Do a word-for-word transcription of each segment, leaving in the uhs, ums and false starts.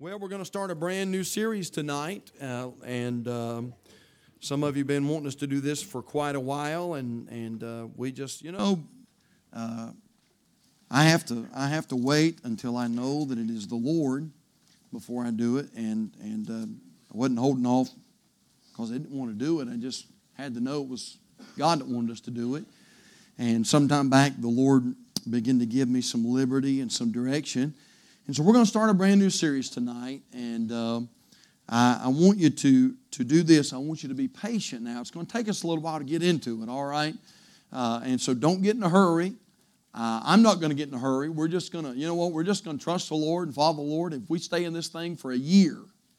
Well, we're going to start a brand new series tonight, uh, and um, some of you have been wanting us to do this for quite a while, and and uh, we just, you know, uh, I have to I have to wait until I know that it is the Lord before I do it, and and uh, I wasn't holding off because I didn't want to do it. I just had to know it was God that wanted us to do it, and sometime back the Lord began to give me some liberty and some direction. And so we're going to start a brand new series tonight, and uh, I, I want you to, to do this. I want you to be patient now. It's going to take us a little while to get into it, all right? Uh, and so don't get in a hurry. Uh, I'm not going to get in a hurry. We're just going to, you know what, we're just going to trust the Lord and follow the Lord. If we stay in this thing for a year,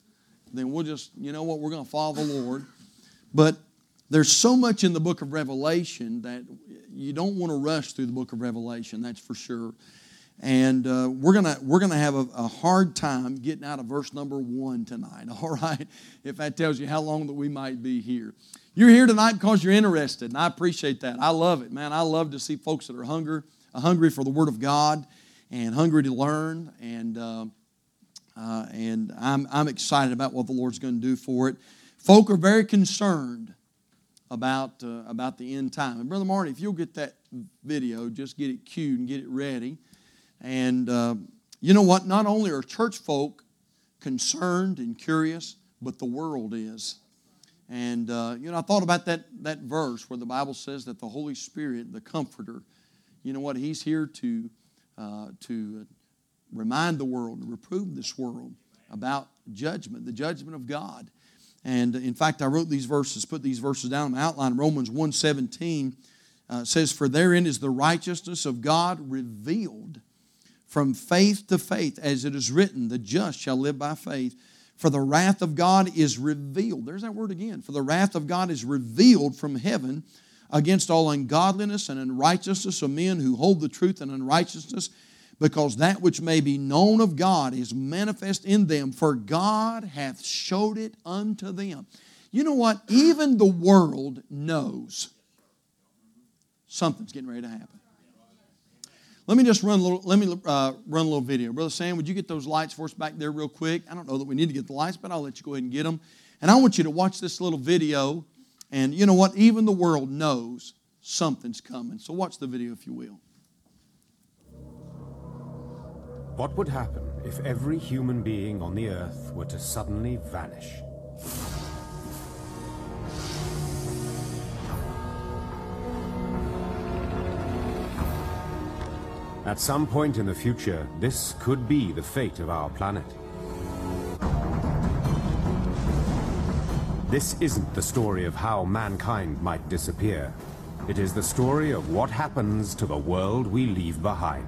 then we'll just, you know what, we're going to follow the Lord. But there's so much in the book of Revelation that you don't want to rush through the book of Revelation, that's for sure. And uh, we're gonna we're gonna have a, a hard time getting out of verse number one tonight. All right, if that tells you how long that we might be here. You're here tonight because you're interested, and I appreciate that. I love it, man. I love to see folks that are hungry, hungry for the Word of God, and hungry to learn. And uh, uh, and I'm I'm excited about what the Lord's going to do for it. Folk are very concerned about uh, about the end time. And Brother Marty, if you'll get that video, just get it cued and get it ready. And uh, you know what? Not only are church folk concerned and curious, but the world is. And uh, you know, I thought about that, that verse where the Bible says that the Holy Spirit, the Comforter, you know what? He's here to, uh, to remind the world, to reprove this world about judgment, the judgment of God. And in fact, I wrote these verses, put these verses down in my outline. Romans one seventeen uh, says, "For therein is the righteousness of God revealed from faith to faith, as it is written, the just shall live by faith. For the wrath of God is revealed." There's that word again. "For the wrath of God is revealed from heaven against all ungodliness and unrighteousness of men who hold the truth in unrighteousness, because that which may be known of God is manifest in them, for God hath showed it unto them." You know what? Even the world knows something's getting ready to happen. Let me just run a little. Let me uh, run a little video. Brother Sam, would you get those lights for us back there real quick? I don't know that we need to get the lights, but I'll let you go ahead and get them. And I want you to watch this little video. And you know what? Even the world knows something's coming. So watch the video, if you will. What would happen if every human being on the earth were to suddenly vanish? At some point in the future, this could be the fate of our planet. This isn't the story of how mankind might disappear. It is the story of what happens to the world we leave behind.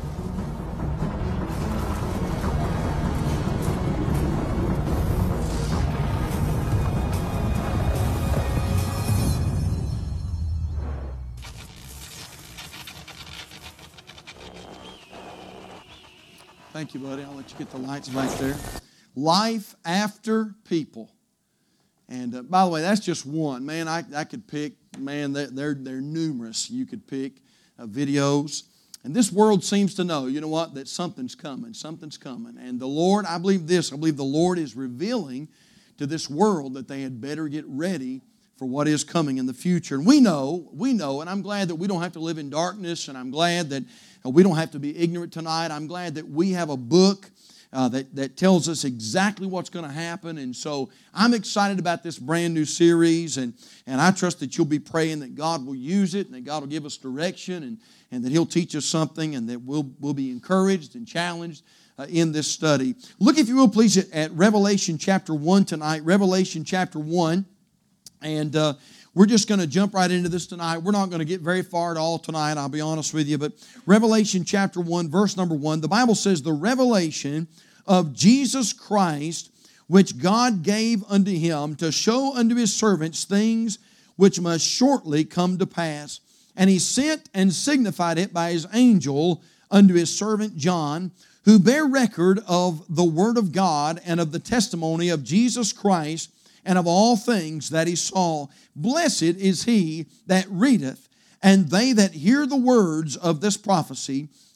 Thank you, buddy. I'll let you get the lights back there. Life after people. And uh, by the way, that's just one. Man, I, I could pick, man, they're, they're, they're numerous. You could pick uh, videos. And this world seems to know, you know what, that something's coming. Something's coming. And the Lord, I believe this, I believe the Lord is revealing to this world that they had better get ready for what is coming in the future. And we know, we know, and I'm glad that we don't have to live in darkness, and I'm glad that we don't have to be ignorant tonight. I'm glad that we have a book uh, that, that tells us exactly what's going to happen. And so I'm excited about this brand new series, and, and I trust that you'll be praying that God will use it, and that God will give us direction, and, and that He'll teach us something, and that we'll, we'll be encouraged and challenged uh, in this study. Look, if you will, please, at, at Revelation chapter one tonight. Revelation chapter one. And uh, we're just going to jump right into this tonight. We're not going to get very far at all tonight, I'll be honest with you. But Revelation chapter one, verse number one, the Bible says, "The revelation of Jesus Christ, which God gave unto Him to show unto His servants things which must shortly come to pass. And He sent and signified it by His angel unto His servant John, who bare record of the word of God and of the testimony of Jesus Christ, and of all things that he saw. Blessed is he that readeth, and they that hear the words of this prophecy,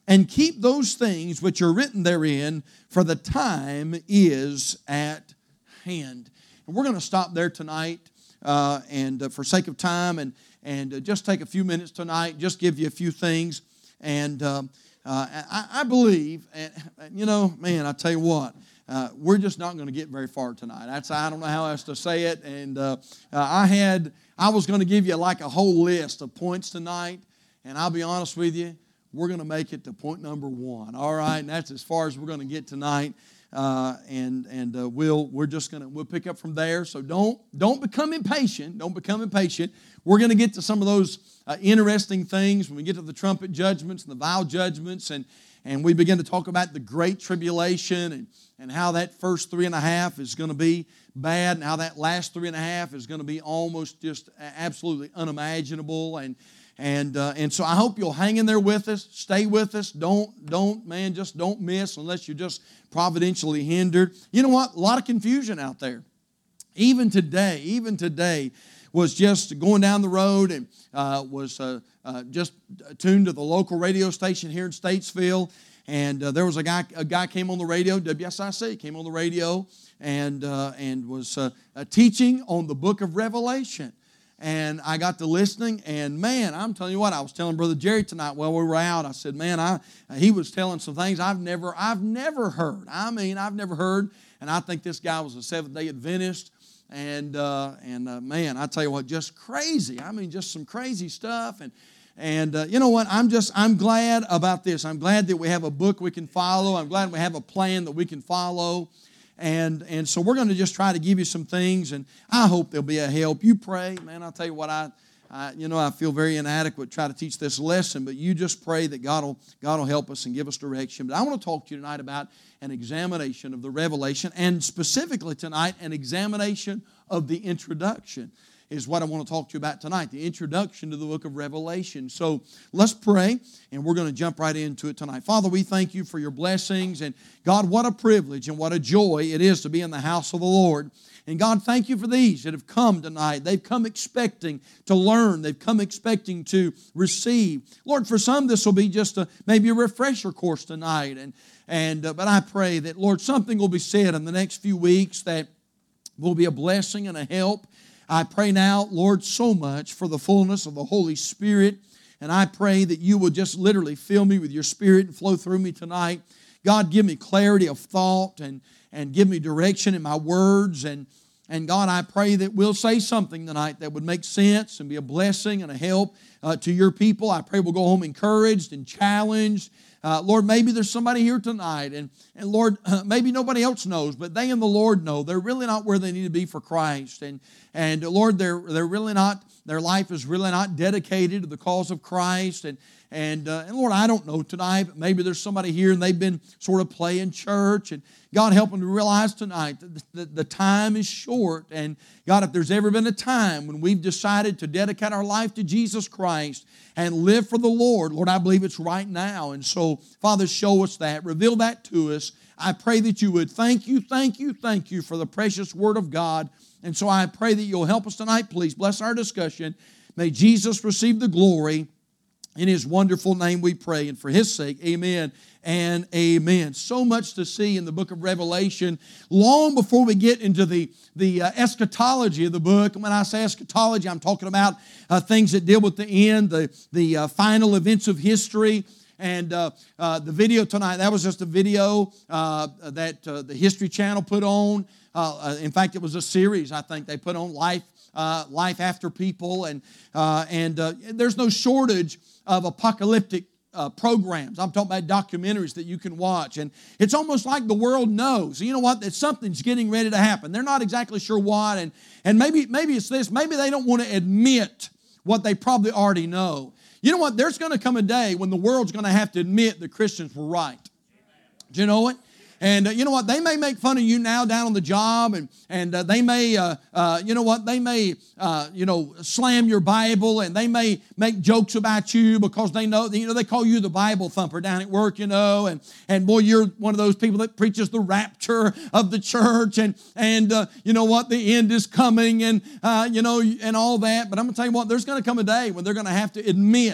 and keep those things which are written therein, for the time is at hand. And we're going to stop there tonight, uh, and uh, for sake of time, and and uh, just take a few minutes tonight, just give you a few things. And um, uh, I, I believe, and, you know, man, I tell you what, uh, we're just not going to get very far tonight. That's I don't know how else to say it. And uh, uh, I had I was going to give you like a whole list of points tonight, and I'll be honest with you, we're going to make it to point number one. All right, and that's as far as we're going to get tonight. Uh, and and uh, we'll we're just gonna we'll pick up from there. So don't don't become impatient. Don't become impatient. We're going to get to some of those uh, interesting things when we get to the trumpet judgments and the vial judgments, and and we begin to talk about the great tribulation and and how that first three and a half is going to be bad, and how that last three and a half is going to be almost just absolutely unimaginable. And And uh, and so I hope you'll hang in there with us, stay with us. Don't, don't, man, just don't miss unless you're just providentially hindered. You know what? A lot of confusion out there. Even today, even today was just going down the road and uh, was uh, uh, just tuned to the local radio station here in Statesville. And uh, there was a guy, a guy came on the radio, W S I C, came on the radio and, uh, and was uh, uh, teaching on the book of Revelation. And I got to listening, and man, I'm telling you what, I was telling Brother Jerry tonight while we were out. I said, man, I he was telling some things I've never I've never heard. I mean, I've never heard, and I think this guy was a Seventh-day Adventist. And uh, and uh, man, I tell you what, just crazy. I mean, just some crazy stuff. And and uh, you know what? I'm just I'm glad about this. I'm glad that we have a book we can follow. I'm glad we have a plan that we can follow. And and so we're going to just try to give you some things, and I hope they'll be a help. You pray, man. I'll tell you what, I, I you know I feel very inadequate to try to teach this lesson, but you just pray that God will God will help us and give us direction. But I want to talk to you tonight about an examination of the Revelation, and specifically tonight, an examination of the introduction is what I want to talk to you about tonight, the introduction to the book of Revelation. So let's pray, and we're going to jump right into it tonight. Father, we thank you for your blessings, and God, what a privilege and what a joy it is to be in the house of the Lord. And God, thank you for these that have come tonight. They've come expecting to learn. They've come expecting to receive. Lord, for some this will be just a, maybe a refresher course tonight, and, and uh, but I pray that, Lord, something will be said in the next few weeks that will be a blessing and a help. I pray now, Lord, so much for the fullness of the Holy Spirit, and I pray that you will just literally fill me with your Spirit and flow through me tonight. God, give me clarity of thought and, and give me direction in my words, and, and God, I pray that we'll say something tonight that would make sense and be a blessing and a help uh, to your people. I pray we'll go home encouraged and challenged. Uh, Lord, maybe there's somebody here tonight, and, and Lord, uh, maybe nobody else knows, but they and the Lord know they're really not where they need to be for Christ. And, and Lord, they're, they're really not, their life is really not dedicated to the cause of Christ. And, and, uh, and Lord, I don't know tonight, but maybe there's somebody here and they've been sort of playing church. And God, help them to realize tonight that the, the, the time is short. And God, if there's ever been a time when we've decided to dedicate our life to Jesus Christ and live for the Lord, Lord, I believe it's right now. And so, Father, show us that. Reveal that to us. I pray that you would. Thank you, thank you, thank you for the precious Word of God. And so I pray that you'll help us tonight. Please bless our discussion. May Jesus receive the glory. In His wonderful name we pray, and for His sake, amen and amen. So much to see in the book of Revelation. Long before we get into the, the uh, eschatology of the book, and when I say eschatology, I'm talking about uh, things that deal with the end, the, the uh, final events of history. And uh, uh, the video tonight, that was just a video uh, that uh, the History Channel put on. Uh, in fact, it was a series, I think, they put on Life uh, Life After People. And, uh, and uh, there's no shortage of apocalyptic uh, programs. I'm talking about documentaries that you can watch. And it's almost like the world knows, you know what, that something's getting ready to happen. They're not exactly sure what. And, and maybe, maybe it's this. Maybe they don't want to admit what they probably already know. You know what? There's going to come a day when the world's going to have to admit that Christians were right. Do you know it? And uh, you know what? They may make fun of you now down on the job, and and uh, they may, uh, uh, you know what? They may, uh, you know, slam your Bible, and they may make jokes about you because they know, you know, they call you the Bible thumper down at work, you know, and and boy, you're one of those people that preaches the rapture of the church, and and uh, you know what? The end is coming, and uh, you know, and all that. But I'm going to tell you what, there's going to come a day when they're going to have to admit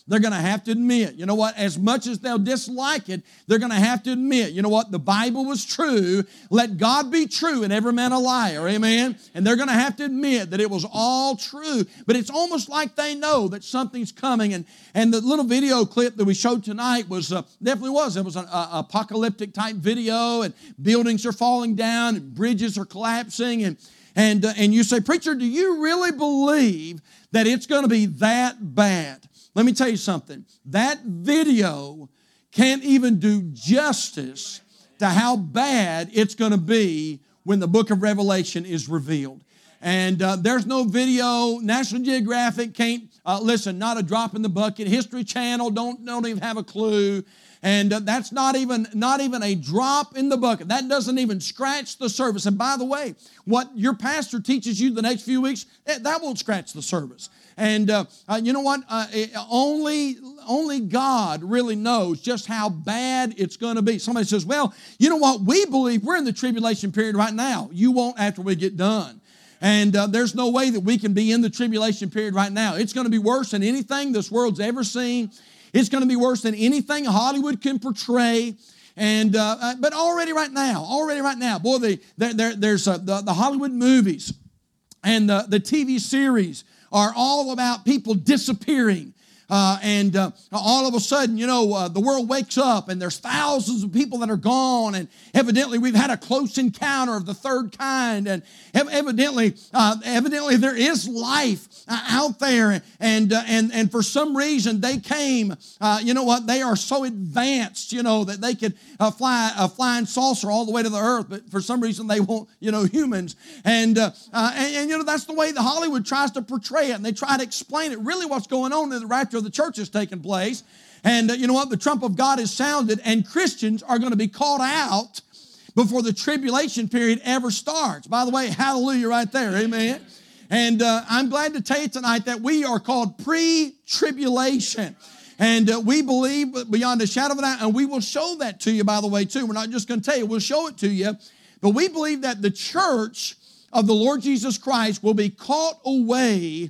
they're going to have to admit, you know what, as much as they'll dislike it, they're going to have to admit, you know what, the Bible was true. Let God be true and every man a liar, amen? And they're going to have to admit that it was all true. But it's almost like they know that something's coming. And, and the little video clip that we showed tonight was, uh, definitely was, it was an uh, apocalyptic type video, and buildings are falling down, and bridges are collapsing, and And, uh, and you say, preacher, do you really believe that it's going to be that bad? Let me tell you something. That video can't even do justice to how bad it's going to be when the book of Revelation is revealed. And uh, there's no video. National Geographic can't, uh, listen, not a drop in the bucket. History Channel don't, don't even have a clue. And uh, that's not even, not even a drop in the bucket. That doesn't even scratch the surface. And by the way, what your pastor teaches you the next few weeks, that won't scratch the surface. And uh, uh, you know what? Uh, it, only, only God really knows just how bad it's going to be. Somebody says, well, you know what? We believe we're in the tribulation period right now. You won't after we get done. And uh, there's no way that we can be in the tribulation period right now. It's going to be worse than anything this world's ever seen. It's going to be worse than anything Hollywood can portray. And uh, but already right now, already right now, boy, the, there, there, there's uh, the, the Hollywood movies and the, the T V series are all about people disappearing. Uh, and uh, all of a sudden, you know, uh, the world wakes up and there's thousands of people that are gone, and evidently we've had a close encounter of the third kind, and ev- evidently, uh, evidently there is life uh, out there, and uh, and and for some reason they came. Uh, you know what? They are so advanced, you know, that they could uh, fly a flying saucer all the way to the earth, but for some reason they won't, you know, humans. And uh, uh, and, and you know that's the way the Hollywood tries to portray it, and they try to explain it. Really, what's going on in the rapture of the church is taking place. And uh, you know what? The trump of God is sounded, and Christians are going to be called out before the tribulation period ever starts. By the way, hallelujah right there, amen. And uh, I'm glad to tell you tonight that we are called pre-tribulation. And uh, we believe beyond a shadow of a doubt, and we will show that to you, by the way, too. We're not just going to tell you, we'll show it to you. But we believe that the church of the Lord Jesus Christ will be caught away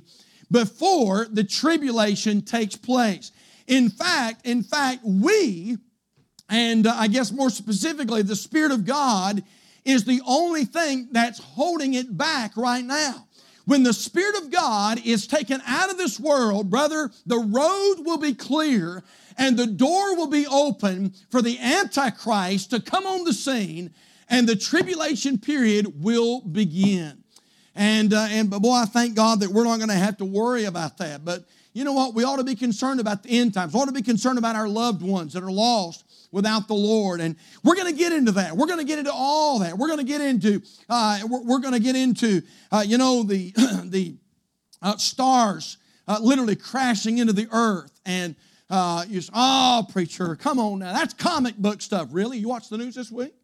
before the tribulation takes place. In fact, in fact, we, and uh, I guess more specifically, the Spirit of God is the only thing that's holding it back right now. When the Spirit of God is taken out of this world, brother, the road will be clear and the door will be open for the Antichrist to come on the scene, and the tribulation period will begin. And, uh, and boy, I thank God that we're not going to have to worry about that. But you know what? We ought to be concerned about the end times. We ought to be concerned about our loved ones that are lost without the Lord. And we're going to get into that. We're going to get into all that. We're going to get into, uh, we're, we're going to get into, uh, you know, the, the uh, stars uh, literally crashing into the earth. And uh, you say, oh, preacher, come on now. That's comic book stuff. Really? You watched the news this week?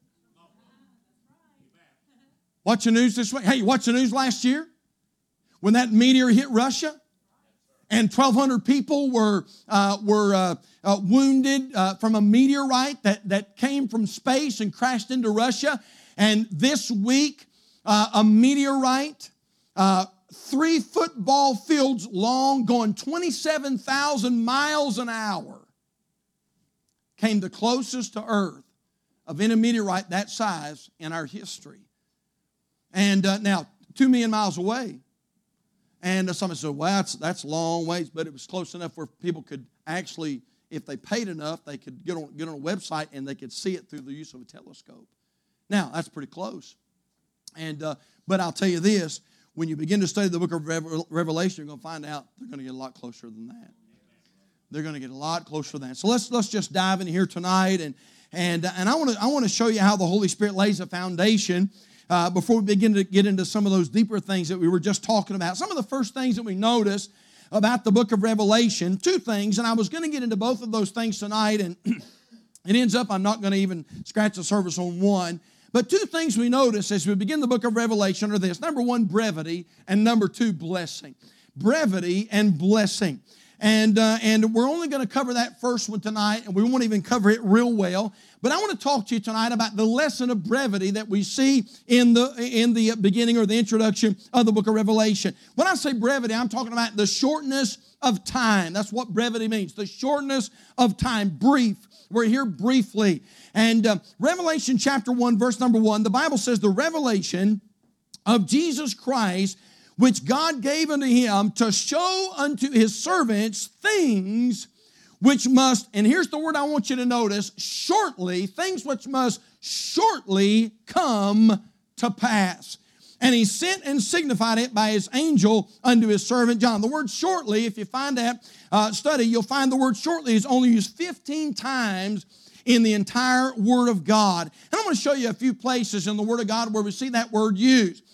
Watch the news this week. Hey, you watched the news last year when that meteor hit Russia and twelve hundred people were uh, were uh, uh, wounded uh, from a meteorite that, that came from space and crashed into Russia. And this week, uh, a meteorite, uh, three football fields long, going twenty-seven thousand miles an hour, came the closest to Earth of any meteorite that size in our history. And uh, now, two million miles away. And uh, somebody said, well, that's, that's a long ways, but it was close enough where people could actually, if they paid enough, they could get on, get on a website and they could see it through the use of a telescope. Now, that's pretty close. And uh, but I'll tell you this, when you begin to study the book of Revelation, you're going to find out they're going to get a lot closer than that. They're going to get a lot closer than that. So let's let's just dive in here tonight, and and and I want to I want to show you how the Holy Spirit lays a foundation uh, before we begin to get into some of those deeper things that we were just talking about. Some of the first things that we notice about the book of Revelation, two things, and I was going to get into both of those things tonight, and it ends up I'm not going to even scratch the surface on one. But two things we notice as we begin the book of Revelation are this. Number one, brevity, and number two, blessing. Brevity and blessing. And, uh, and we're only going to cover that first one tonight, and we won't even cover it real well. But I want to talk to you tonight about the lesson of brevity that we see in the, in the beginning or the introduction of the book of Revelation. When I say brevity, I'm talking about the shortness of time. That's what brevity means, the shortness of time, brief. We're here briefly. And uh, Revelation chapter one, verse number one, the Bible says, the revelation of Jesus Christ, which God gave unto him to show unto his servants things which must, and here's the word I want you to notice, shortly, things which must shortly come to pass. And he sent and signified it by his angel unto his servant John. The word shortly, if you find that uh, study, you'll find the word shortly is only used fifteen times in the entire Word of God. And I'm going to show you a few places in the Word of God where we see that word used.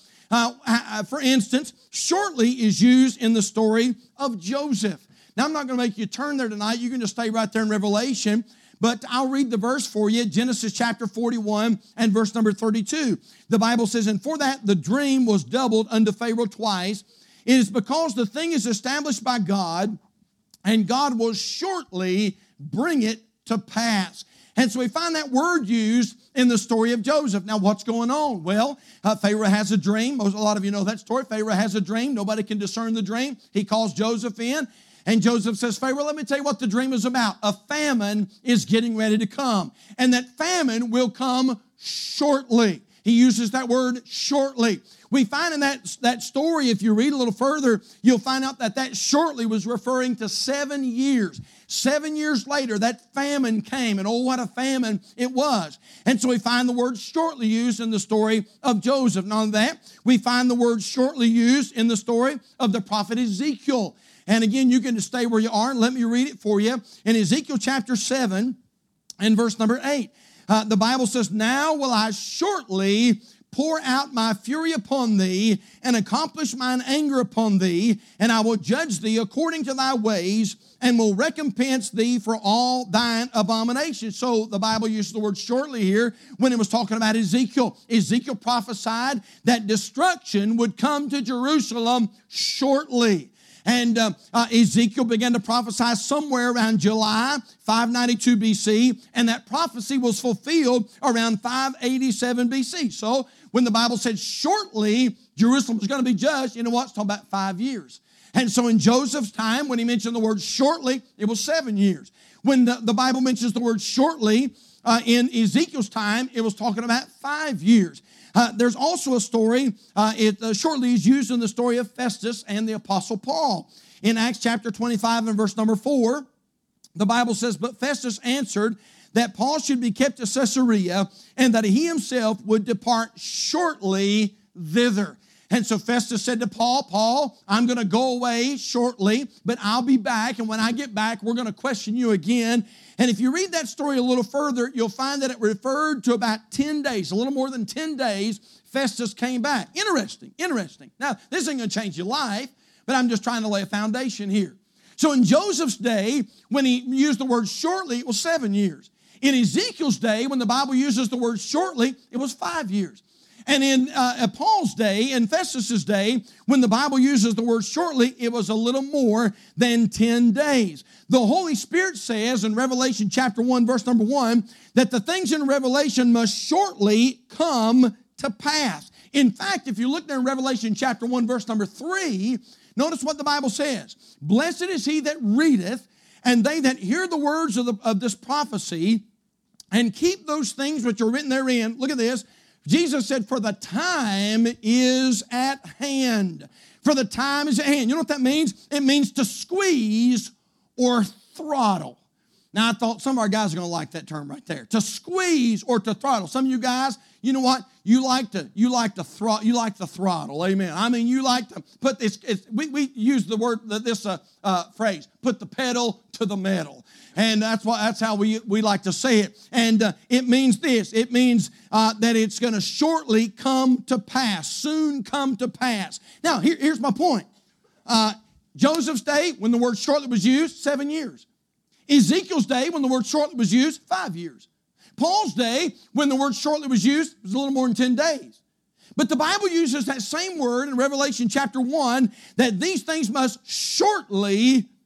Uh, for instance, shortly is used in the story of Joseph. Now, I'm not going to make you turn there tonight. You can just stay right there in Revelation. But I'll read the verse for you, Genesis chapter forty-one and verse number thirty-two. The Bible says, and for that the dream was doubled unto Pharaoh twice. It is because the thing is established by God, and God will shortly bring it to pass. And so we find that word used in the story of Joseph. Now, what's going on? Well, uh, Pharaoh has a dream. Most, a lot of you know that story. Pharaoh has a dream. Nobody can discern the dream. He calls Joseph in. And Joseph says, Pharaoh, let me tell you what the dream is about. A famine is getting ready to come. And that famine will come shortly. He uses that word shortly. We find in that, that story, if you read a little further, you'll find out that that shortly was referring to seven years. Seven years later, that famine came, and oh, what a famine it was. And so we find the word shortly used in the story of Joseph. Not only that, we find the word shortly used in the story of the prophet Ezekiel. And again, you can just stay where you are, and let me read it for you. In Ezekiel chapter seven and verse number eight, uh, the Bible says, now will I shortly pour out my fury upon thee, and accomplish mine anger upon thee, and I will judge thee according to thy ways, and will recompense thee for all thine abominations. So the Bible uses the word shortly here when it was talking about Ezekiel. Ezekiel prophesied that destruction would come to Jerusalem shortly. And uh, uh, Ezekiel began to prophesy somewhere around July five ninety-two B C, and that prophecy was fulfilled around five eighty-seven B C. So when the Bible said shortly Jerusalem was going to be judged, you know what? It's talking about five years. And so in Joseph's time, when he mentioned the word shortly, it was seven years. When the, the Bible mentions the word shortly uh, in Ezekiel's time, it was talking about five years. Uh, there's also a story, uh, it uh, shortly is used in the story of Festus and the Apostle Paul. In Acts chapter twenty-five and verse number four, the Bible says, but Festus answered that Paul should be kept to Caesarea, and that he himself would depart shortly thither. And so Festus said to Paul, Paul, I'm going to go away shortly, but I'll be back. And when I get back, we're going to question you again. And if you read that story a little further, you'll find that it referred to about ten days, a little more than ten days, Festus came back. Interesting, interesting. Now, this ain't going to change your life, but I'm just trying to lay a foundation here. So in Joseph's day, when he used the word shortly, it was seven years. In Ezekiel's day, when the Bible uses the word shortly, it was five years. And in uh, Paul's day, in Festus's day, when the Bible uses the word shortly, it was a little more than ten days. The Holy Spirit says in Revelation chapter one, verse number one, that the things in Revelation must shortly come to pass. In fact, if you look there in Revelation chapter one, verse number three, notice what the Bible says. Blessed is he that readeth, and they that hear the words of, the, of this prophecy, and keep those things which are written therein. Look at this. Jesus said, for the time is at hand. For the time is at hand. You know what that means? It means to squeeze or throttle. Now, I thought some of our guys are going to like that term right there. To squeeze or to throttle. Some of you guys, you know what? You like to, you like to throttle. You like the throttle. Amen. I mean, you like to put this. It's, we we use the word this uh, uh, phrase. Put the pedal to the metal. And that's why that's how we, we like to say it. And uh, it means this. It means uh, that it's going to shortly come to pass, soon come to pass. Now, here, here's my point. Uh, Joseph's day, when the word shortly was used, seven years. Ezekiel's day, when the word shortly was used, five years. Paul's day, when the word shortly was used, was a little more than ten days. But the Bible uses that same word in Revelation chapter one, that these things must shortly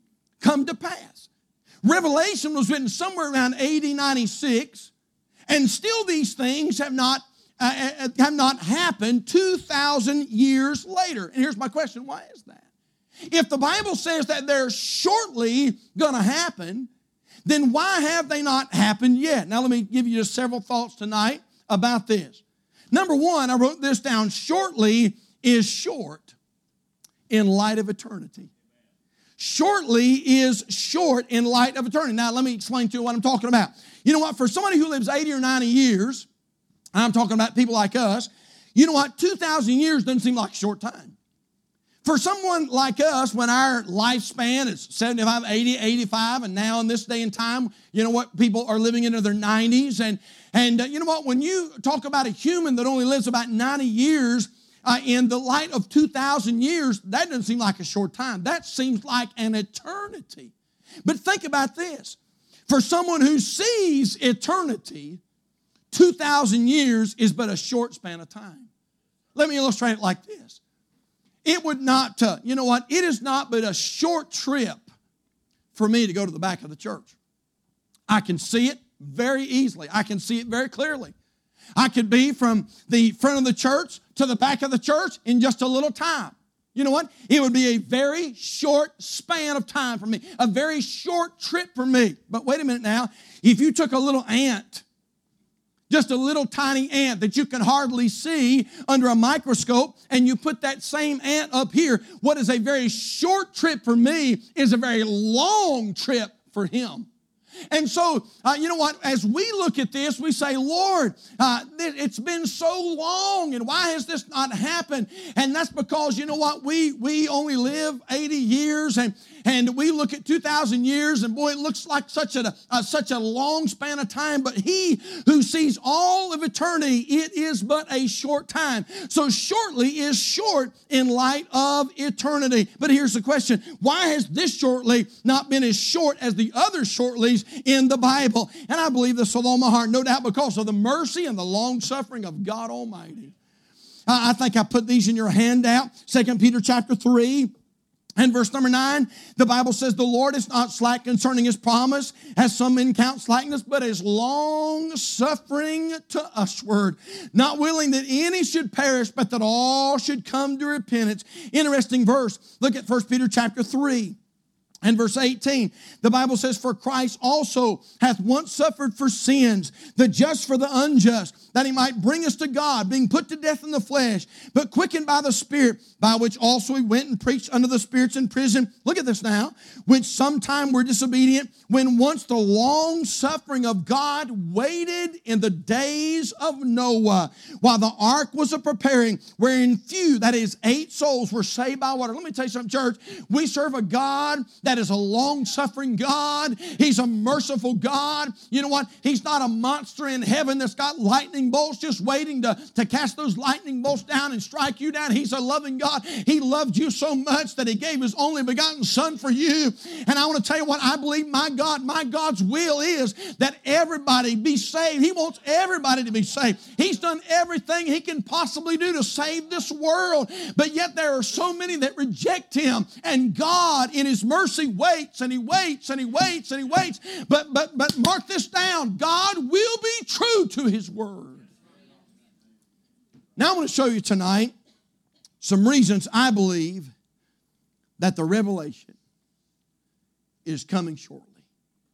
come to pass. Revelation was written somewhere around A D ninety-six, and still these things have not, uh, have not happened two thousand years later. And here's my question, why is that? If the Bible says that they're shortly going to happen, then why have they not happened yet? Now let me give you just several thoughts tonight about this. Number one, I wrote this down, shortly is short in light of eternity. Shortly is short in light of eternity. Now let me explain to you what I'm talking about. You know what, for somebody who lives eighty or ninety years, I'm talking about people like us, you know what, two thousand years doesn't seem like a short time. For someone like us, when our lifespan is seventy-five, eighty, eighty-five, and now in this day and time, you know what, people are living into their nineties. And, and uh, you know what, when you talk about a human that only lives about ninety years, uh, in the light of two thousand years, that doesn't seem like a short time. That seems like an eternity. But think about this. For someone who sees eternity, two thousand years is but a short span of time. Let me illustrate it like this. It would not, uh, you know what, it is not but a short trip for me to go to the back of the church. I can see it very easily. I can see it very clearly. I could be from the front of the church to the back of the church in just a little time. You know what? It would be a very short span of time for me, a very short trip for me. But wait a minute now. If you took a little ant, just a little tiny ant that you can hardly see under a microscope, and you put that same ant up here, what is a very short trip for me is a very long trip for him. And so, uh, you know what, as we look at this, we say, Lord, uh, it's been so long, and why has this not happened? And that's because, you know what, we we only live eighty years, and, and we look at two thousand years, and boy, it looks like such a, uh, such a long span of time, but he who sees all of eternity, it is but a short time. So shortly is short in light of eternity. But here's the question, why has this shortly not been as short as the other shortlies in the Bible? And I believe this with all my heart, no doubt because of the mercy and the long suffering of God Almighty. I think I put these in your handout. Second Peter chapter three and verse number nine, the Bible says, the Lord is not slack concerning his promise, as some men count slackness, but is long suffering to usward, not willing that any should perish, but that all should come to repentance. Interesting verse. Look at First Peter chapter three. And verse eighteen, the Bible says, for Christ also hath once suffered for sins, the just for the unjust, that he might bring us to God, being put to death in the flesh, but quickened by the Spirit, by which also he went and preached unto the spirits in prison. Look at this now, which sometime were disobedient, when once the long suffering of God waited in the days of Noah, while the ark was a preparing, wherein few, that is eight souls, were saved by water. Let me tell you something, church. We serve a God that is a long-suffering God. He's a merciful God. You know what? He's not a monster in heaven that's got lightning bolts just waiting to, to cast those lightning bolts down and strike you down. He's a loving God. He loved you so much that he gave his only begotten Son for you. And I want to tell you what, I believe my God, my God's will is that everybody be saved. He wants everybody to be saved. He's done everything he can possibly do to save this world. But yet there are so many that reject him. And God, in his mercy, waits and he waits and he waits and he waits. But but but mark this down. God will be true to his word. Now I want to show you tonight some reasons I believe that the revelation is coming shortly.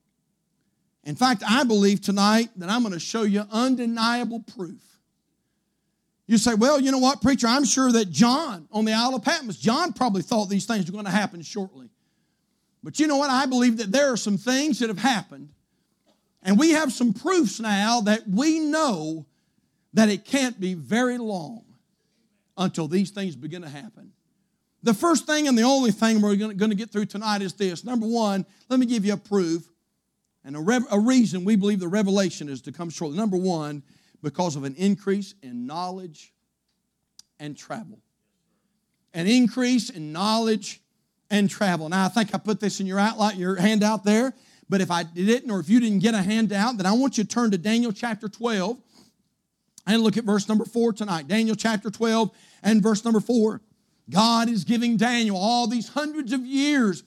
In fact, I believe tonight that I'm going to show you undeniable proof. You say, well, you know what, preacher, I'm sure that John on the Isle of Patmos, John probably thought these things were going to happen shortly. But you know what? I believe that there are some things that have happened, and we have some proofs now that we know that it can't be very long until these things begin to happen. The first thing and the only thing we're going to get through tonight is this. Number one, let me give you a proof and a, rev- a reason we believe the revelation is to come shortly. Number one, because of an increase in knowledge and travel. An increase in knowledge and travel. Now, I think I put this in your outline, your handout there, but if I didn't, or if you didn't get a handout, then I want you to turn to Daniel chapter twelve and look at verse number four tonight. Daniel chapter twelve and verse number four. God is giving Daniel all these hundreds of years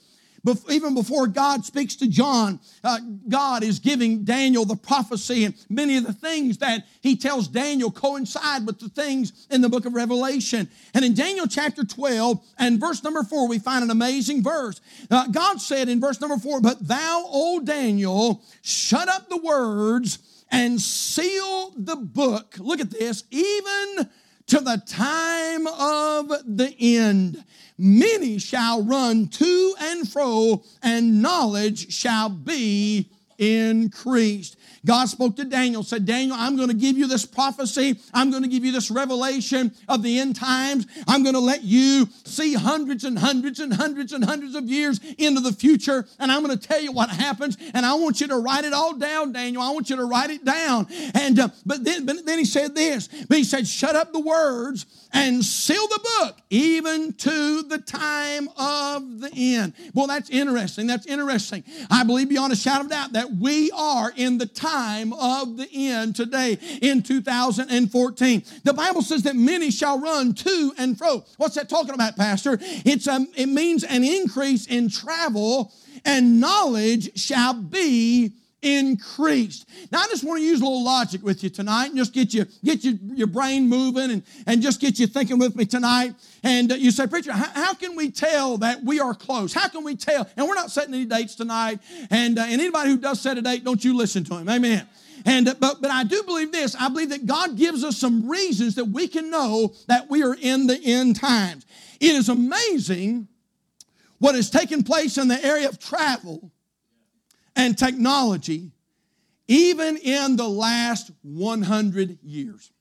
Bef- even before God speaks to John, uh, God is giving Daniel the prophecy, and many of the things that he tells Daniel coincide with the things in the book of Revelation. And in Daniel chapter twelve and verse number four, we find an amazing verse. Uh, God said in verse number four, "But thou, O Daniel, shut up the words and seal the book." Look at this. "Even to the time of the end. Many shall run to and fro, and knowledge shall be increased." God spoke to Daniel, said, "Daniel, I'm going to give you this prophecy. I'm going to give you this revelation of the end times. I'm going to let you see hundreds and hundreds and hundreds and hundreds of years into the future, and I'm going to tell you what happens, and I want you to write it all down, Daniel. I want you to write it down." And uh, but, then, but then he said this, but he said, "Shut up the words and seal the book, even to the time of the end." Well, that's interesting. That's interesting. I believe beyond a shadow of doubt that we are in the time of the end today in two thousand fourteen. The Bible says that many shall run to and fro. What's that talking about, Pastor? It's um, it means an increase in travel, and knowledge shall be increased. Now, I just want to use a little logic with you tonight and just get you get you, your brain moving and, and just get you thinking with me tonight. And uh, you say, "Preacher, how, how can we tell that we are close? How can we tell?" And we're not setting any dates tonight. And, uh, and anybody who does set a date, don't you listen to him. Amen. And uh, but, but I do believe this. I believe that God gives us some reasons that we can know that we are in the end times. It is amazing what has taken place in the area of travel and technology, even in the last one hundred years.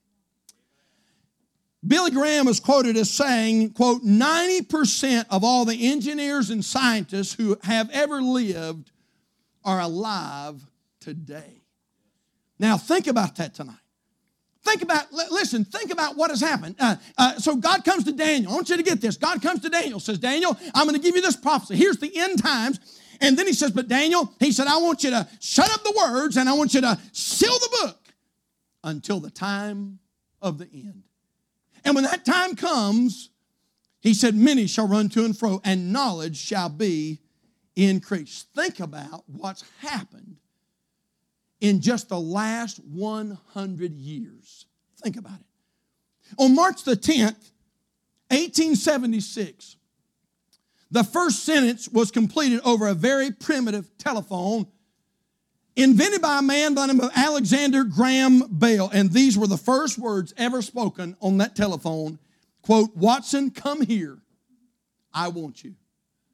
Billy Graham is quoted as saying, quote, ninety percent of all the engineers and scientists who have ever lived are alive today. Now, think about that tonight. Think about, listen, think about what has happened. Uh, uh, so God comes to Daniel. I want you to get this. God comes to Daniel, says, "Daniel, I'm going to give you this prophecy. Here's the end times." And then he says, "But Daniel," he said, "I want you to shut up the words and I want you to seal the book until the time of the end. And when that time comes," he said, "many shall run to and fro, and knowledge shall be increased." Think about what's happened in just the last one hundred years. Think about it. On March the tenth, eighteen seventy-six, the first sentence was completed over a very primitive telephone invented by a man by the name of Alexander Graham Bell. And these were the first words ever spoken on that telephone. Quote, "Watson, come here. I want you."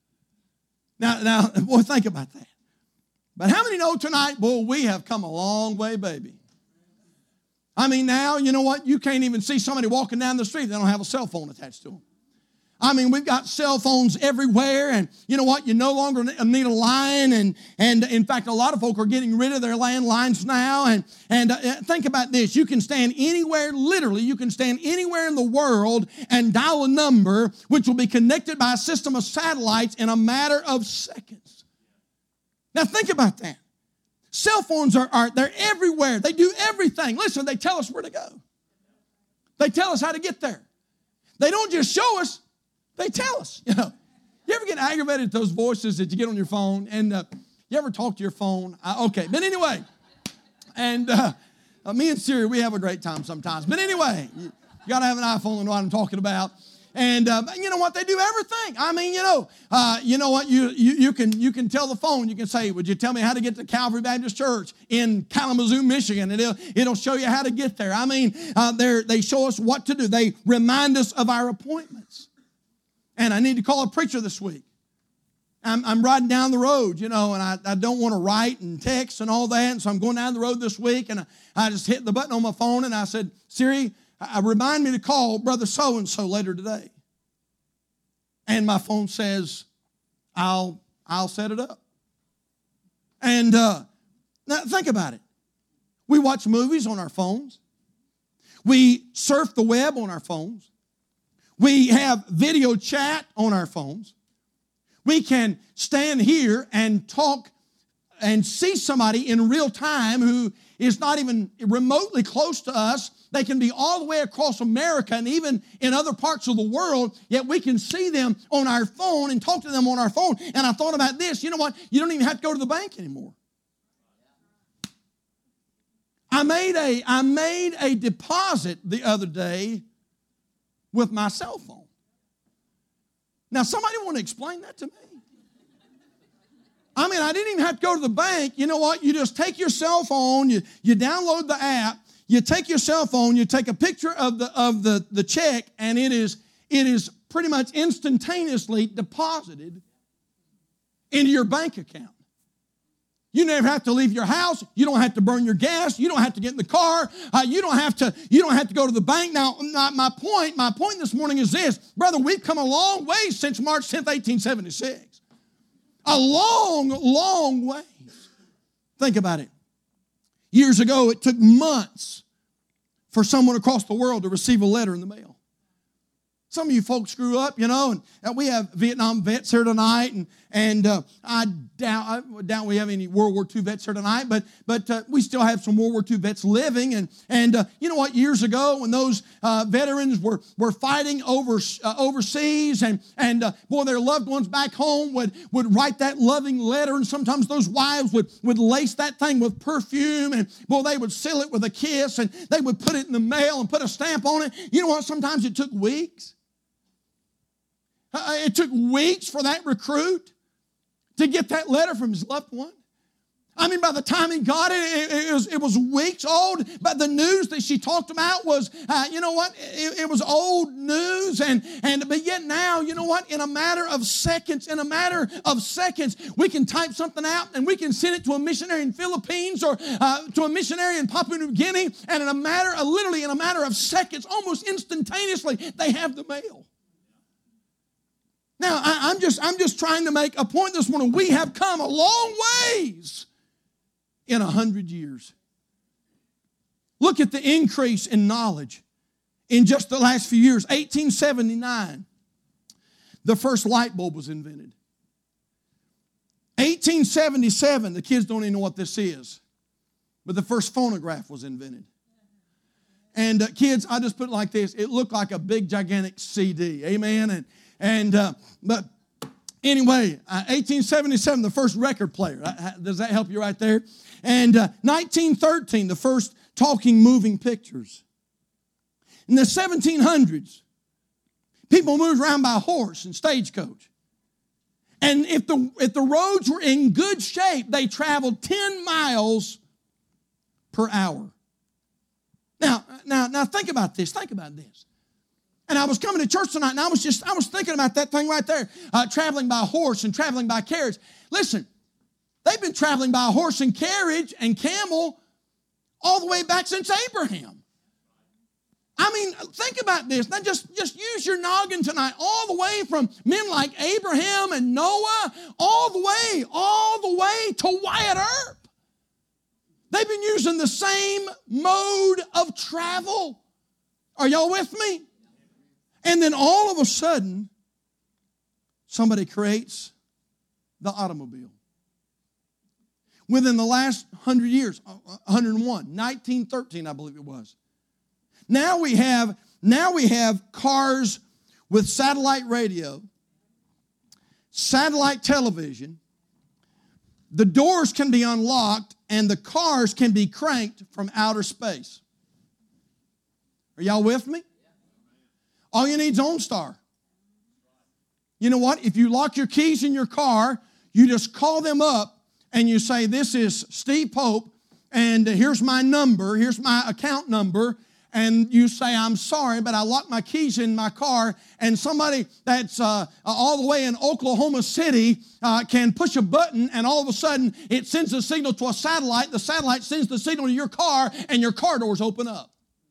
Now, now, boy, think about that. But how many know tonight, boy, we have come a long way, baby. I mean, now, you know what? You can't even see somebody walking down the street. They don't have a cell phone attached to them. I mean, we've got cell phones everywhere, and you know what? You no longer need a line, and, and in fact, a lot of folk are getting rid of their landlines now, and, and uh, think about this. You can stand anywhere, literally, you can stand anywhere in the world and dial a number which will be connected by a system of satellites in a matter of seconds. Now, think about that. Cell phones are, are they're everywhere. They do everything. Listen, they tell us where to go. They tell us how to get there. They don't just show us. They tell us, you know. You ever get aggravated at those voices that you get on your phone? And uh, you ever talk to your phone? Uh, okay, but anyway. And uh, uh, me and Siri, we have a great time sometimes. But anyway, you, you got to have an iPhone to know what I'm talking about. And uh, you know what? They do everything. I mean, you know, uh, you know what? You, you you can you can tell the phone. You can say, "Would you tell me how to get to Calvary Baptist Church in Kalamazoo, Michigan?" And it'll it'll show you how to get there. I mean, uh, they they show us what to do. They remind us of our appointments. And I need to call a preacher this week. I'm, I'm riding down the road, you know, and I, I don't want to write and text and all that. And so I'm going down the road this week, and I, I just hit the button on my phone, and I said, "Siri, I, remind me to call Brother so-and-so later today." And my phone says, I'll, I'll set it up. And uh, now think about it. We watch movies on our phones. We surf the web on our phones. We have video chat on our phones. We can stand here and talk and see somebody in real time who is not even remotely close to us They can be all the way across America and even in other parts of the world, yet we can see them on our phone and talk to them on our phone. And I thought about this. You know what? You don't even have to go to the bank anymore. I made a, I made a deposit the other day with my cell phone. Now, somebody want to explain that to me? I mean, I didn't even have to go to the bank. You know what? You just take your cell phone, you, you download the app, you take your cell phone, you take a picture of the of the, the check, and it is it is pretty much instantaneously deposited into your bank account. You never have to leave your house. You don't have to burn your gas. You don't have to get in the car. Uh, you don't have to. You don't have to go to the bank. Now, not my point. My point this morning is this, brother. We've come a long way since March tenth, eighteen seventy-six. A long, long ways. Think about it. Years ago, it took months for someone across the world to receive a letter in the mail. Some of you folks grew up, you know, and we have Vietnam vets here tonight, and and uh, I doubt I doubt we have any World War Two vets here tonight, but but uh, we still have some World War Two vets living, and and uh, you know what? Years ago, when those uh, veterans were were fighting over uh, overseas, and and uh, boy, their loved ones back home would would write that loving letter, and sometimes those wives would would lace that thing with perfume, and boy, they would seal it with a kiss, and they would put it in the mail and put a stamp on it. You know what? Sometimes it took weeks. Uh, it took weeks for that recruit to get that letter from his loved one. I mean, by the time he got it, it, it, was, it was weeks old. But the news that she talked about was, uh, you know what, it, it was old news. And, and But yet now, you know what, in a matter of seconds, in a matter of seconds, we can type something out and we can send it to a missionary in Philippines or uh, to a missionary in Papua New Guinea. And in a matter of, literally in a matter of seconds, almost instantaneously, they have the mail. Now, I, I'm just I'm just trying to make a point this morning. We have come a long ways in a hundred years. Look at the increase in knowledge in just the last few years. eighteen seventy-nine, the first light bulb was invented. eighteen seventy-seven, the kids don't even know what this is, but the first phonograph was invented. And uh, kids, I just put it like this. It looked like a big, gigantic C D. Amen? And And, uh, but anyway, uh, eighteen seventy-seven, the first record player. Uh, does that help you right there? And uh, nineteen thirteen, the first talking, moving pictures. In the seventeen hundreds, people moved around by horse and stagecoach. And if the, if the roads were in good shape, they traveled ten miles per hour. Now, now, now think about this. Think about this. And I was coming to church tonight, and I was just, I was thinking about that thing right there, uh, traveling by horse and traveling by carriage. Listen, they've been traveling by horse and carriage and camel all the way back since Abraham. I mean, think about this. Now just, just use your noggin tonight, all the way from men like Abraham and Noah, all the way, all the way to Wyatt Earp. They've been using the same mode of travel. Are y'all with me? And then all of a sudden, somebody creates the automobile. Within the last hundred years, one hundred one, nineteen thirteen, I believe it was. Now we have, now we have cars with satellite radio, satellite television. The doors can be unlocked and the cars can be cranked from outer space. Are y'all with me? All you need is OnStar. You know what? If you lock your keys in your car, you just call them up and you say, this is Steve Pope, and here's my number, here's my account number, and you say, I'm sorry, but I locked my keys in my car, and somebody that's uh, all the way in Oklahoma City uh, can push a button, and all of a sudden it sends a signal to a satellite. The satellite sends the signal to your car, and your car doors open up.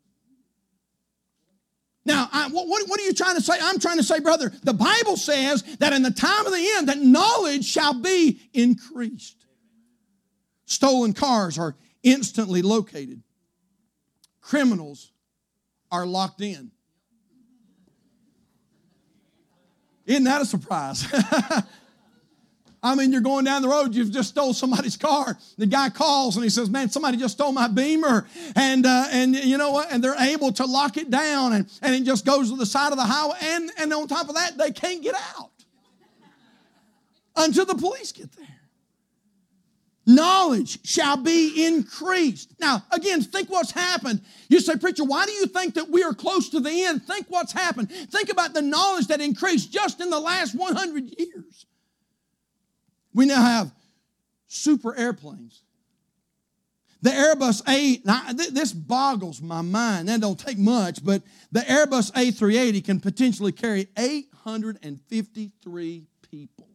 Now, I, what, what are you trying to say? I'm trying to say, brother, the Bible says that in the time of the end, that knowledge shall be increased. Stolen cars are instantly located. Criminals are locked in. Isn't that a surprise? I mean, you're going down the road, you've just stole somebody's car. The guy calls and he says, man, somebody just stole my Beamer. And uh, and you know what? And they're able to lock it down, and, and it just goes to the side of the highway. And, and on top of that, they can't get out until the police get there. Knowledge shall be increased. Now, again, think what's happened. You say, preacher, why do you think that we are close to the end? Think what's happened. Think about the knowledge that increased just in the last one hundred years. We now have super airplanes. The Airbus A, now this boggles my mind. That don't take much, but the Airbus A three eighty can potentially carry eight hundred fifty-three people.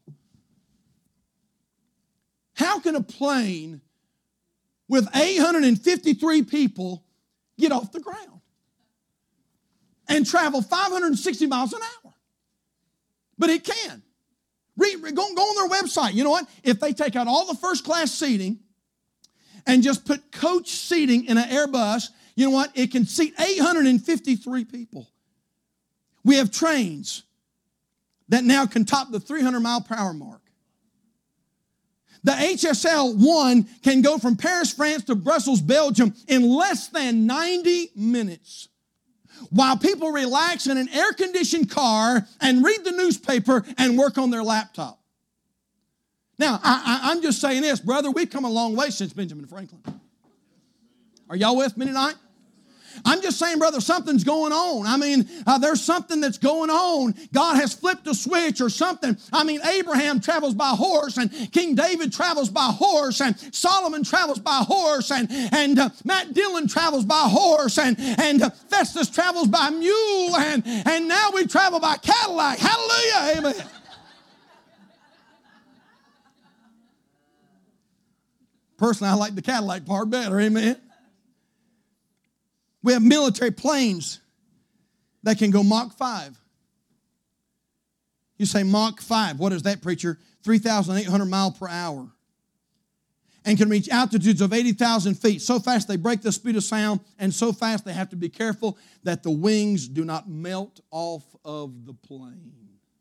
How can a plane with eight hundred fifty-three people get off the ground and travel five hundred sixty miles an hour? But it can. Read, go, go on their website. You know what? If they take out all the first class seating and just put coach seating in an Airbus, you know what? It can seat eight hundred fifty-three people. We have trains that now can top the three hundred mile per hour mark. The H S L one can go from Paris, France to Brussels, Belgium in less than ninety minutes. While people relax in an air-conditioned car and read the newspaper and work on their laptop. Now, I, I, I'm just saying this, brother, we've come a long way since Benjamin Franklin. Are y'all with me tonight? I'm just saying, brother, something's going on. I mean, uh, there's something that's going on. God has flipped a switch or something. I mean, Abraham travels by horse, and King David travels by horse, and Solomon travels by horse, and, and uh, Matt Dillon travels by horse, and, and uh, Festus travels by mule, and, and now we travel by Cadillac. Hallelujah, amen. Personally, I like the Cadillac part better, amen. We have military planes that can go Mach five. You say Mach five. What is that, preacher? three thousand eight hundred miles per hour. And can reach altitudes of eighty thousand feet. So fast they break the speed of sound, and so fast they have to be careful that the wings do not melt off of the plane.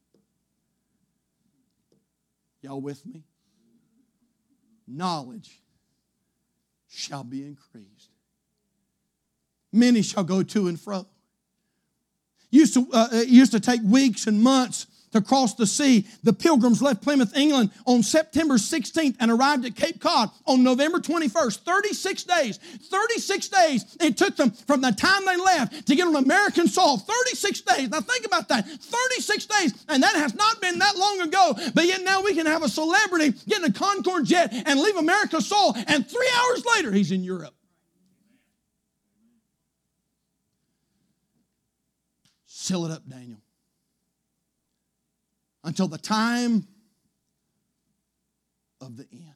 Y'all with me? Knowledge shall be increased. Many shall go to and fro. Used to, uh, it used to take weeks and months to cross the sea. The Pilgrims left Plymouth, England on September sixteenth and arrived at Cape Cod on November twenty-first. thirty-six days. thirty-six days it took them from the time they left to get on American soil. thirty-six days. Now think about that. thirty-six days. And that has not been that long ago. But yet now we can have a celebrity get in a Concorde jet and leave America's soil. And three hours later he's in Europe. Seal it up, Daniel. Until the time of the end.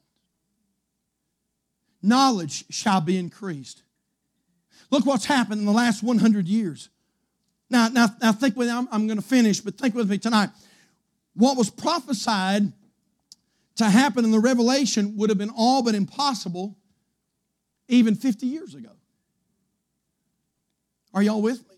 Knowledge shall be increased. Look what's happened in the last one hundred years. Now, now, now think with me, I'm, I'm going to finish, but think with me tonight. What was prophesied to happen in the Revelation would have been all but impossible even fifty years ago. Are y'all with me?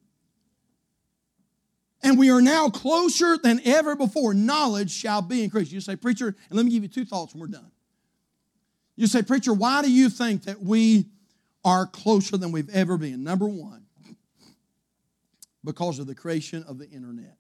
And we are now closer than ever before. Knowledge shall be increased. You say, preacher, and let me give you two thoughts and we're done. You say, preacher, why do you think that we are closer than we've ever been? Number one, because of the creation of the internet.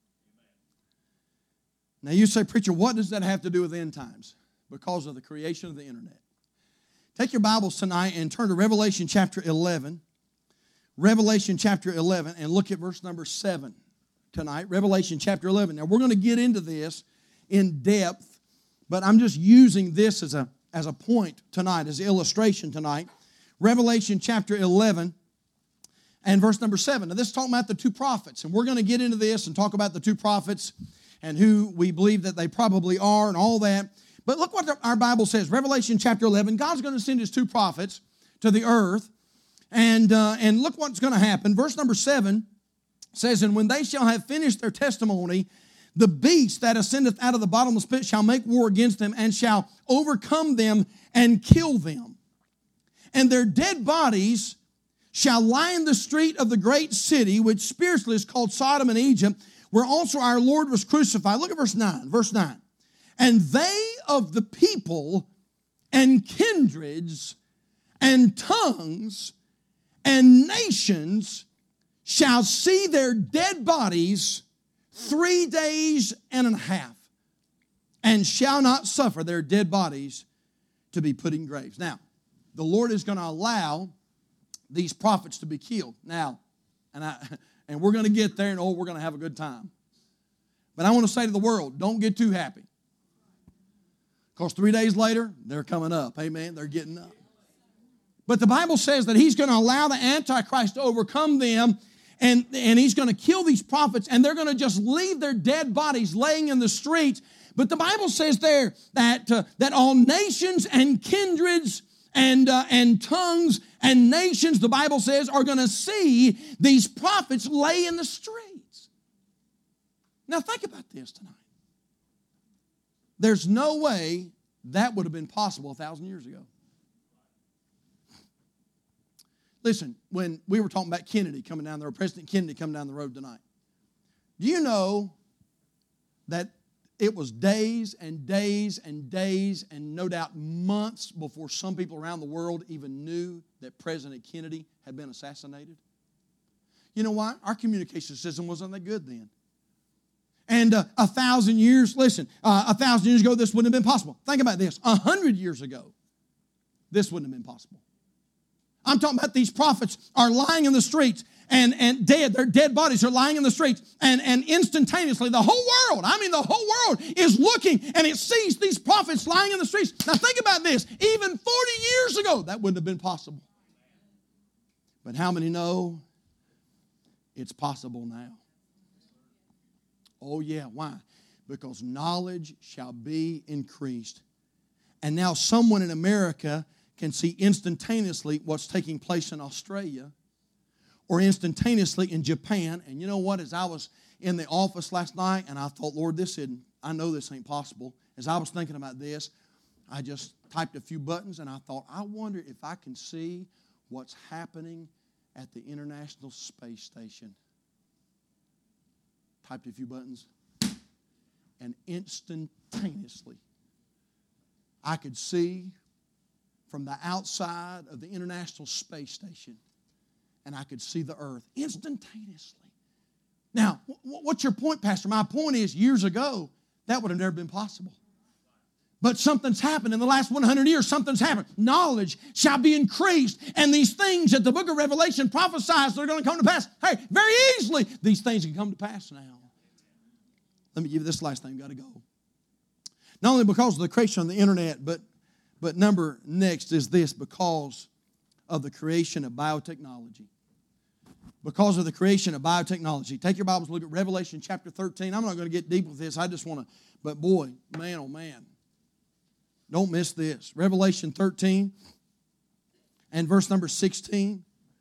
Now you say, preacher, what does that have to do with end times? Because of the creation of the internet. Take your Bibles tonight and turn to Revelation chapter eleven. Revelation chapter eleven, and look at verse number seven. Tonight, Revelation chapter eleven. Now, we're going to get into this in depth, but I'm just using this as a, as a point tonight, as an illustration tonight. Revelation chapter eleven and verse number seven. Now, this is talking about the two prophets, and we're going to get into this and talk about the two prophets and who we believe that they probably are and all that. But look what our Bible says. Revelation chapter eleven, God's going to send His two prophets to the earth, and, uh, and look what's going to happen. Verse number seven says, and when they shall have finished their testimony, the beast that ascendeth out of the bottomless pit shall make war against them and shall overcome them and kill them. And their dead bodies shall lie in the street of the great city, which spiritually is called Sodom and Egypt, where also our Lord was crucified. Look at verse nine. Verse nine. And they of the people and kindreds and tongues and nations shall see their dead bodies three days and a half, and shall not suffer their dead bodies to be put in graves. Now, the Lord is going to allow these prophets to be killed. Now, and I and we're going to get there, and oh, we're going to have a good time. But I want to say to the world, don't get too happy. Because three days later, they're coming up. Amen. They're getting up. But the Bible says that He's going to allow the Antichrist to overcome them, and, and He's going to kill these prophets, and they're going to just leave their dead bodies laying in the streets. But the Bible says there that, uh, that all nations and kindreds and, uh, and tongues and nations, the Bible says, are going to see these prophets lay in the streets. Now think about this tonight. There's no way that would have been possible a thousand years ago. Listen, when we were talking about Kennedy coming down the road, President Kennedy coming down the road tonight, do you know that it was days and days and days and no doubt months before some people around the world even knew that President Kennedy had been assassinated? You know why? Our communication system wasn't that good then. And uh, a thousand years, listen, uh, a thousand years ago, this wouldn't have been possible. Think about this. A hundred years ago, this wouldn't have been possible. I'm talking about these prophets are lying in the streets and, and dead. Their dead bodies are lying in the streets. And, and instantaneously, the whole world, I mean the whole world is looking and it sees these prophets lying in the streets. Now think about this. Even forty years ago, that wouldn't have been possible. But how many know it's possible now? Oh yeah, why? Because knowledge shall be increased. And now someone in America can see instantaneously what's taking place in Australia or instantaneously in Japan. And you know what? As I was in the office last night and I thought, Lord, this isn't, I know this ain't possible. As I was thinking about this, I just typed a few buttons and I thought, I wonder if I can see what's happening at the International Space Station. Typed a few buttons and instantaneously I could see from the outside of the International Space Station, and I could see the earth instantaneously. Now, what's your point, Pastor? My point is, years ago, that would have never been possible. But something's happened in the last one hundred years. Something's happened. Knowledge shall be increased, and these things that the book of Revelation prophesies that are going to come to pass, hey, very easily, these things can come to pass now. Let me give you this last thing. We've got to go. Not only because of the creation of the internet, but But number next is this, because of the creation of biotechnology. Because of the creation of biotechnology. Take your Bibles, look at Revelation chapter thirteen. I'm not going to get deep with this. I just want to, but boy, man, oh man. Don't miss this. Revelation thirteen and verse number sixteen.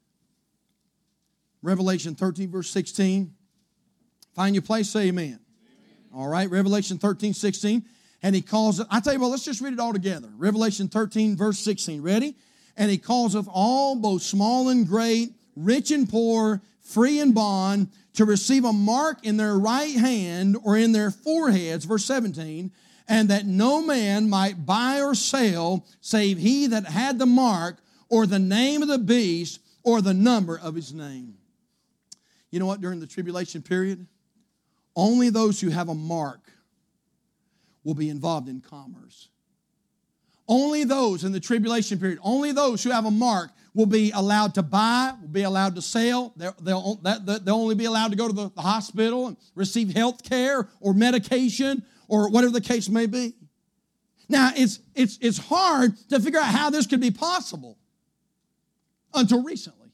Revelation thirteen, verse sixteen. Find your place, say amen. Amen. All right, Revelation thirteen, sixteen. And he calls it, I tell you what, let's just read it all together. Revelation thirteen, verse sixteen. Ready? And he calls of all, both small and great, rich and poor, free and bond, to receive a mark in their right hand or in their foreheads, verse seventeen, and that no man might buy or sell save he that had the mark or the name of the beast or the number of his name. You know what? During the tribulation period, only those who have a mark will be involved in commerce. Only those in the tribulation period, only those who have a mark will be allowed to buy, will be allowed to sell. They'll, they'll, they'll only be allowed to go to the, the hospital and receive health care or medication or whatever the case may be. Now, it's, it's, it's hard to figure out how this could be possible until recently.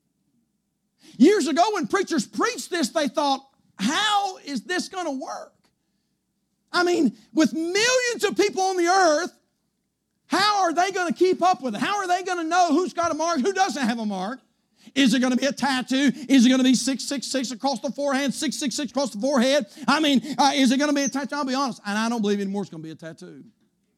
Years ago when preachers preached this, they thought, how is this going to work? I mean, with millions of people on the earth, how are they going to keep up with it? How are they going to know who's got a mark, who doesn't have a mark? Is it going to be a tattoo? Is it going to be six six six across the forehead, six six six across the forehead? I mean, uh, is it going to be a tattoo? I'll be honest, and I don't believe anymore it's going to be a tattoo.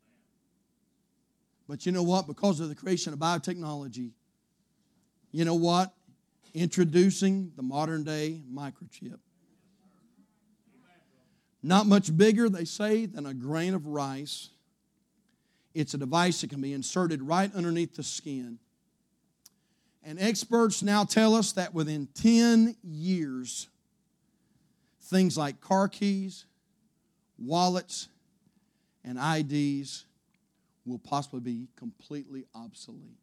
But you know what? Because of the creation of biotechnology, you know what? Introducing the modern day microchip. Not much bigger, they say, than a grain of rice. It's a device that can be inserted right underneath the skin. And experts now tell us that within ten years, things like car keys, wallets, and I Ds will possibly be completely obsolete.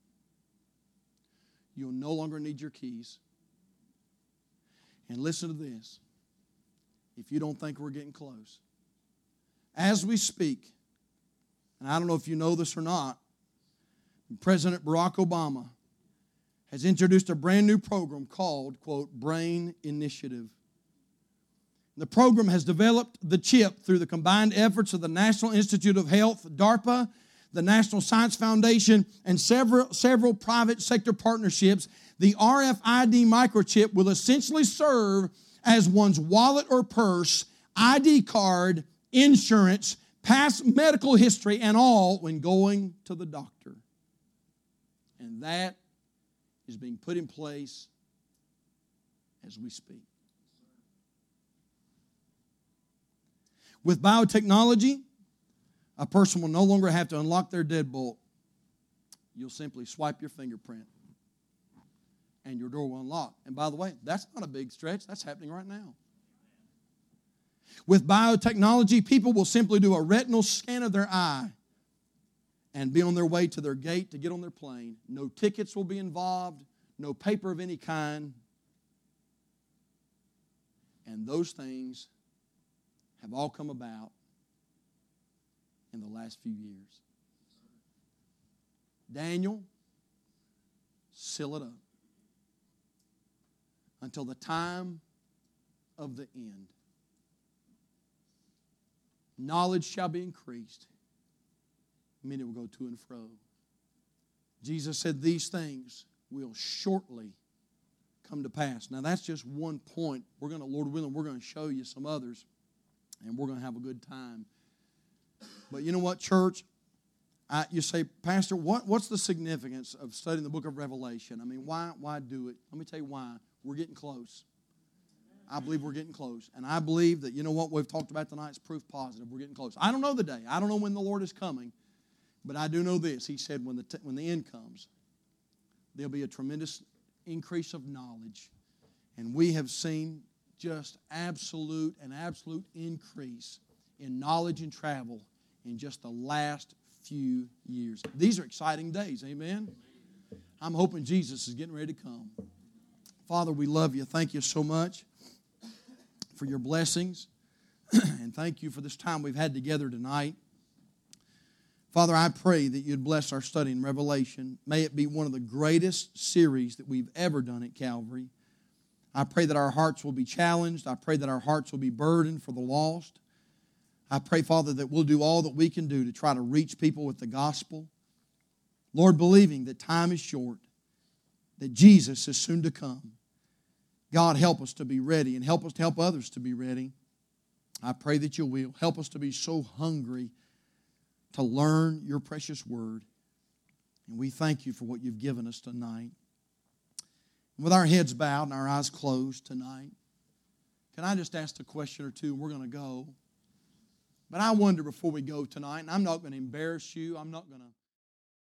You'll no longer need your keys. And listen to this. If you don't think we're getting close, as we speak, and I don't know if you know this or not, President Barack Obama has introduced a brand new program called, quote, Brain Initiative. The program has developed the chip through the combined efforts of the National Institute of Health, DARPA, the National Science Foundation, and several, several private sector partnerships. The R F I D microchip will essentially serve as one's wallet or purse, I D card, insurance, past medical history, and all when going to the doctor. And that is being put in place as we speak. With biotechnology, a person will no longer have to unlock their deadbolt. You'll simply swipe your fingerprint, and your door will unlock. And by the way, that's not a big stretch. That's happening right now. With biotechnology, people will simply do a retinal scan of their eye and be on their way to their gate to get on their plane. No tickets will be involved, no paper of any kind. And those things have all come about in the last few years. Daniel, seal it up until the time of the end. Knowledge shall be increased. Many will go to and fro. Jesus said these things will shortly come to pass. Now that's just one point. We're going to, Lord willing, we're going to show you some others, and we're going to have a good time. But you know what, church? I, you say, Pastor, what, what's the significance of studying the book of Revelation? I mean, why, why do it? Let me tell you why. We're getting close. I believe we're getting close. And I believe that, you know what, we've talked about tonight is proof positive. We're getting close. I don't know the day. I don't know when the Lord is coming. But I do know this. He said when the, t- when the end comes, there'll be a tremendous increase of knowledge. And we have seen just absolute and absolute increase in knowledge and travel in just the last few years. These are exciting days. Amen? I'm hoping Jesus is getting ready to come. Father, we love you. Thank you so much for your blessings. And thank you for this time we've had together tonight. Father, I pray that you'd bless our study in Revelation. May it be one of the greatest series that we've ever done at Calvary. I pray that our hearts will be challenged. I pray that our hearts will be burdened for the lost. I pray, Father, that we'll do all that we can do to try to reach people with the gospel. Lord, believing that time is short, that Jesus is soon to come. God, help us to be ready and help us to help others to be ready. I pray that you will. Help us to be so hungry to learn your precious word. And we thank you for what you've given us tonight. With our heads bowed and our eyes closed tonight, can I just ask a question or two and we're going to go? But I wonder before we go tonight, and I'm not going to embarrass you, I'm not going to